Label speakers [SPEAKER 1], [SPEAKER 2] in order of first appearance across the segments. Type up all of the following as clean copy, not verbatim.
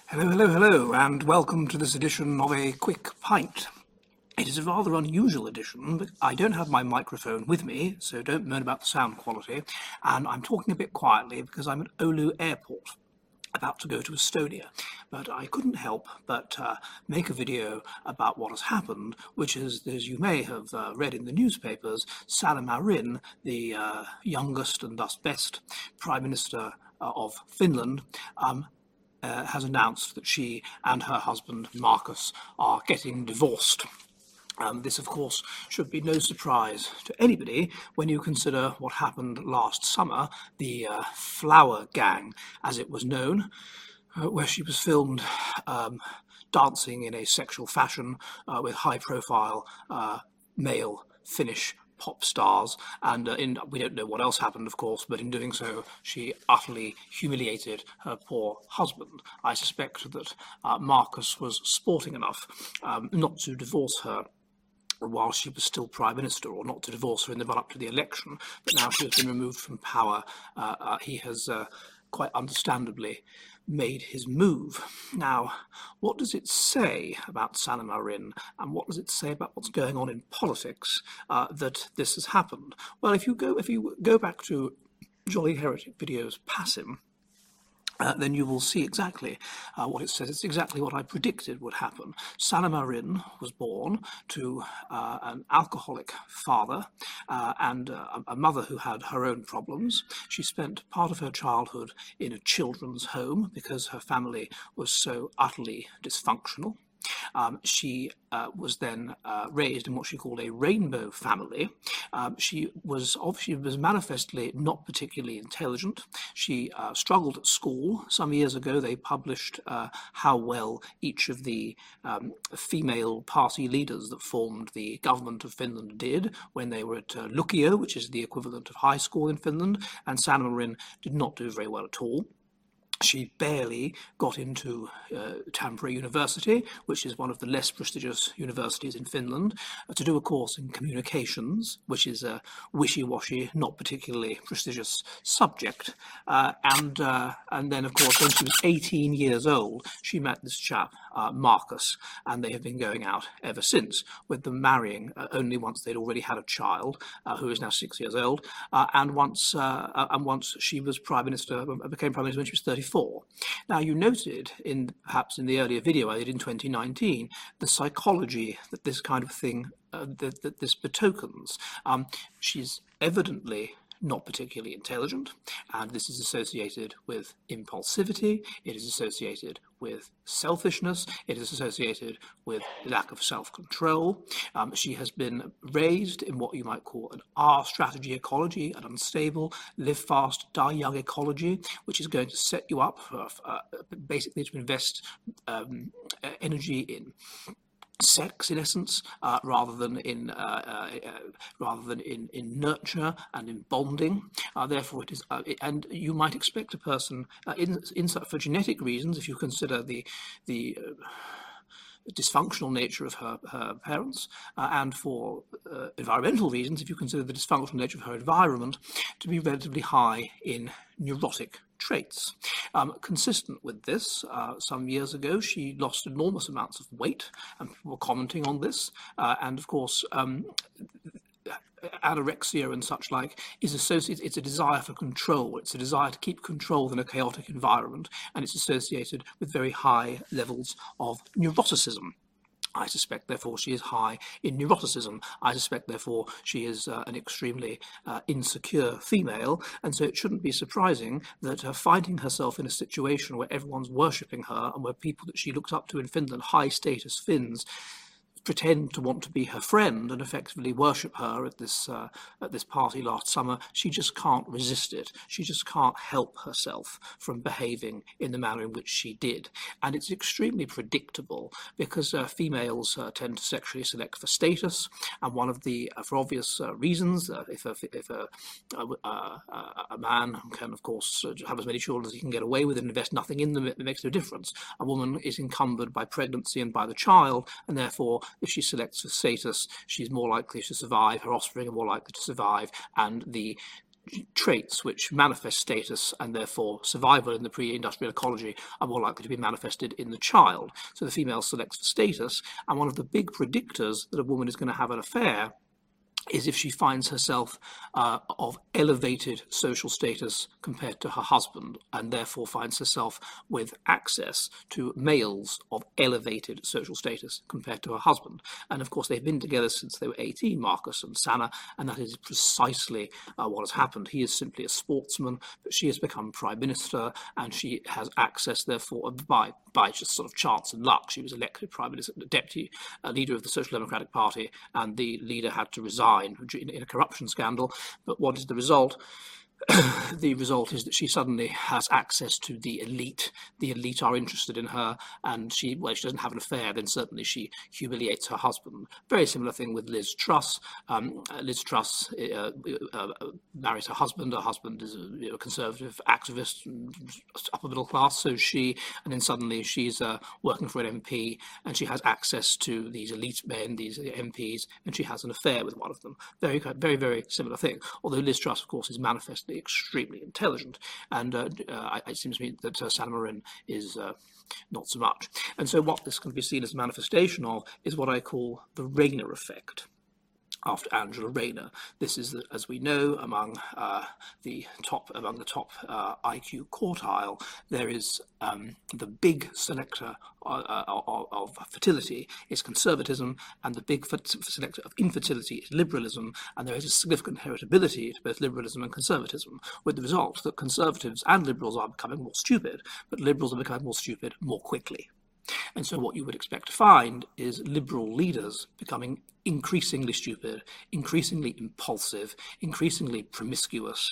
[SPEAKER 1] Hello, hello, hello, and welcome to this edition of A Quick Pint. It is a rather unusual edition, but I don't have my microphone with me, so don't moan about the sound quality, and I'm talking a bit quietly because I'm at Oulu Airport, about to go to Estonia. But I couldn't help but make a video about what has happened, which is, as you may have read in the newspapers, Sanna Marin, the youngest and thus best Prime Minister of Finland, has announced that she and her husband Markus are getting divorced. This, of course, should be no surprise to anybody when you consider what happened last summer, the Flower Gang, as it was known, where she was filmed dancing in a sexual fashion with high-profile male Finnish pop stars, and we don't know what else happened, of course, but in doing so, she utterly humiliated her poor husband. I suspect that Markus was sporting enough not to divorce her while she was still Prime Minister, or not to divorce her in the run-up to the election, but now she has been removed from power, he has quite understandably made his move. Now, what does it say about Sanna Marin, and what does it say about what's going on in politics that this has happened? Well, if you go back to Jolly Heretic Video's Passim, then you will see exactly what it says. It's exactly what I predicted would happen. Sanna Marin was born to an alcoholic father and a mother who had her own problems. She spent part of her childhood in a children's home because her family was so utterly dysfunctional. She was then raised in what she called a rainbow family. She was manifestly not particularly intelligent. She struggled at school. Some years ago, they published how well each of the female party leaders that formed the government of Finland did when they were at Lukio, which is the equivalent of high school in Finland, and Sanna Marin did not do very well at all. She barely got into Tampere University, which is one of the less prestigious universities in Finland, to do a course in communications, which is a wishy-washy, not particularly prestigious subject. And then, of course, when she was 18 years old, she met this chap, Markus, and they have been going out ever since, with them marrying only once they'd already had a child, who is now 6 years old, and once she was became Prime Minister when she was 34. Now, you noted perhaps in the earlier video I did in 2019 the psychology that this kind of thing that this betokens. She's evidently not particularly intelligent, and this is associated with impulsivity, it is associated with selfishness, it is associated with lack of self-control. She has been raised in what you might call an R strategy ecology, an unstable, live fast, die young ecology, which is going to set you up for, basically to invest energy in sex, in essence, rather than in nurture and in bonding. Therefore, it is, and you might expect a person for genetic reasons, if you consider the dysfunctional nature of her parents, and for environmental reasons, if you consider the dysfunctional nature of her environment, to be relatively high in neurotic traits. Consistent with this, some years ago, she lost enormous amounts of weight, and people were commenting on this. And of course, anorexia and such like is associated, it's a desire for control, it's a desire to keep control in a chaotic environment, and it's associated with very high levels of neuroticism. I suspect, therefore, she is high in neuroticism. I suspect, therefore, she is an extremely insecure female, and so it shouldn't be surprising that finding herself in a situation where everyone's worshipping her and where people that she looks up to in Finland, high-status Finns, pretend to want to be her friend and effectively worship her at this party last summer, she just can't resist it. She just can't help herself from behaving in the manner in which she did. And it's extremely predictable because females tend to sexually select for status, and one of the, for obvious reasons, if a man can, of course, have as many children as he can get away with and invest nothing in them, it makes no difference. A woman is encumbered by pregnancy and by the child, and therefore if she selects for status, she's more likely to survive, her offspring are more likely to survive, and the traits which manifest status and therefore survival in the pre-industrial ecology are more likely to be manifested in the child. So the female selects for status, and one of the big predictors that a woman is going to have an affair is if she finds herself of elevated social status compared to her husband, and therefore finds herself with access to males of elevated social status compared to her husband. And of course, they've been together since they were 18, Marcus and Sanna, and that is precisely what has happened. He is simply a sportsman, but she has become prime minister, and she has access, therefore, by just sort of chance and luck. She was elected prime minister, deputy leader of the Social Democratic Party, and the leader had to resign in a corruption scandal. But what is the result? The result is that she suddenly has access to the elite. The elite are interested in her, and she doesn't have an affair, then certainly she humiliates her husband. Very similar thing with Liz Truss. Liz Truss marries her husband. Her husband is a conservative activist, upper middle class, and then suddenly she's working for an MP, and she has access to these elite men, these MPs, and she has an affair with one of them. Very, very, very similar thing. Although Liz Truss, of course, is manifestly extremely intelligent, and it seems to me that Sanna Marin is not so much. And so what this can be seen as a manifestation of is what I call the Rayner effect. After Angela Rayner, this is, as we know, among the top IQ quartile, there is the big selector of fertility is conservatism, and the big selector of infertility is liberalism, and there is a significant heritability to both liberalism and conservatism, with the result that conservatives and liberals are becoming more stupid, but liberals are becoming more stupid more quickly. And so what you would expect to find is liberal leaders becoming increasingly stupid, increasingly impulsive, increasingly promiscuous,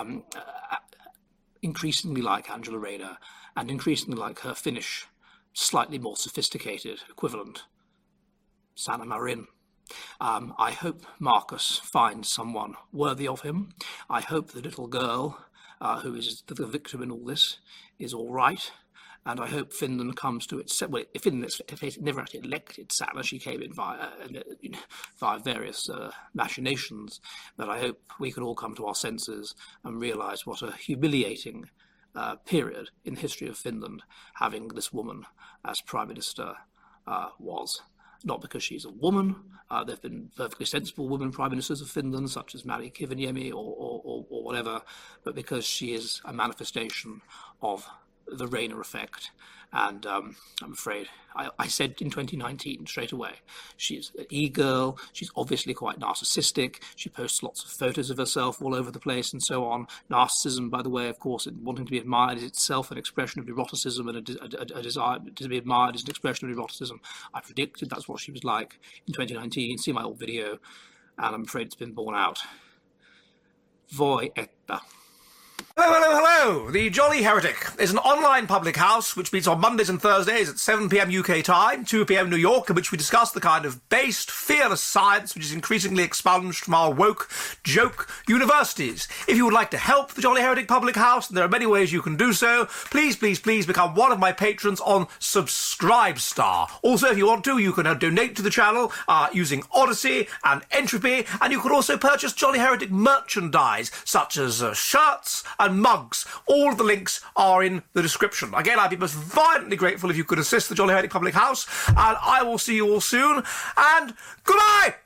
[SPEAKER 1] increasingly like Angela Rayner, and increasingly like her Finnish, slightly more sophisticated equivalent, Sanna Marin. I hope Marcus finds someone worthy of him. I hope the little girl who is the victim in all this is all right. And I hope Finland comes to its... Well, Finland never actually elected Sanna. She came in via various machinations. But I hope we can all come to our senses and realise what a humiliating period in the history of Finland having this woman as Prime Minister was. Not because she's a woman. There have been perfectly sensible women Prime Ministers of Finland, such as Mari Kiviniemi or whatever, but because she is a manifestation of the Rayner effect. And I'm afraid I said in 2019 straight away, she's an e-girl, she's obviously quite narcissistic, she posts lots of photos of herself all over the place and so on. Narcissism, by the way, of course, wanting to be admired is itself an expression of eroticism, and a desire to be admired is an expression of eroticism. I predicted that's what she was like in 2019. See my old video, and I'm afraid it's been borne out. Voi että.
[SPEAKER 2] Hello, hello, hello! The Jolly Heretic is an online public house which meets on Mondays and Thursdays at 7 p.m. UK time, 2 p.m. New York, in which we discuss the kind of based, fearless science which is increasingly expunged from our woke, joke universities. If you would like to help the Jolly Heretic public house, and there are many ways you can do so, please, please, please become one of my patrons on Subscribestar. Also, if you want to, you can donate to the channel using Odyssey and Entropy, and you can also purchase Jolly Heretic merchandise, such as shirts and mugs. All of the links are in the description. Again, I'd be most violently grateful if you could assist the Jolly Heretic Public House, and I will see you all soon, and goodbye!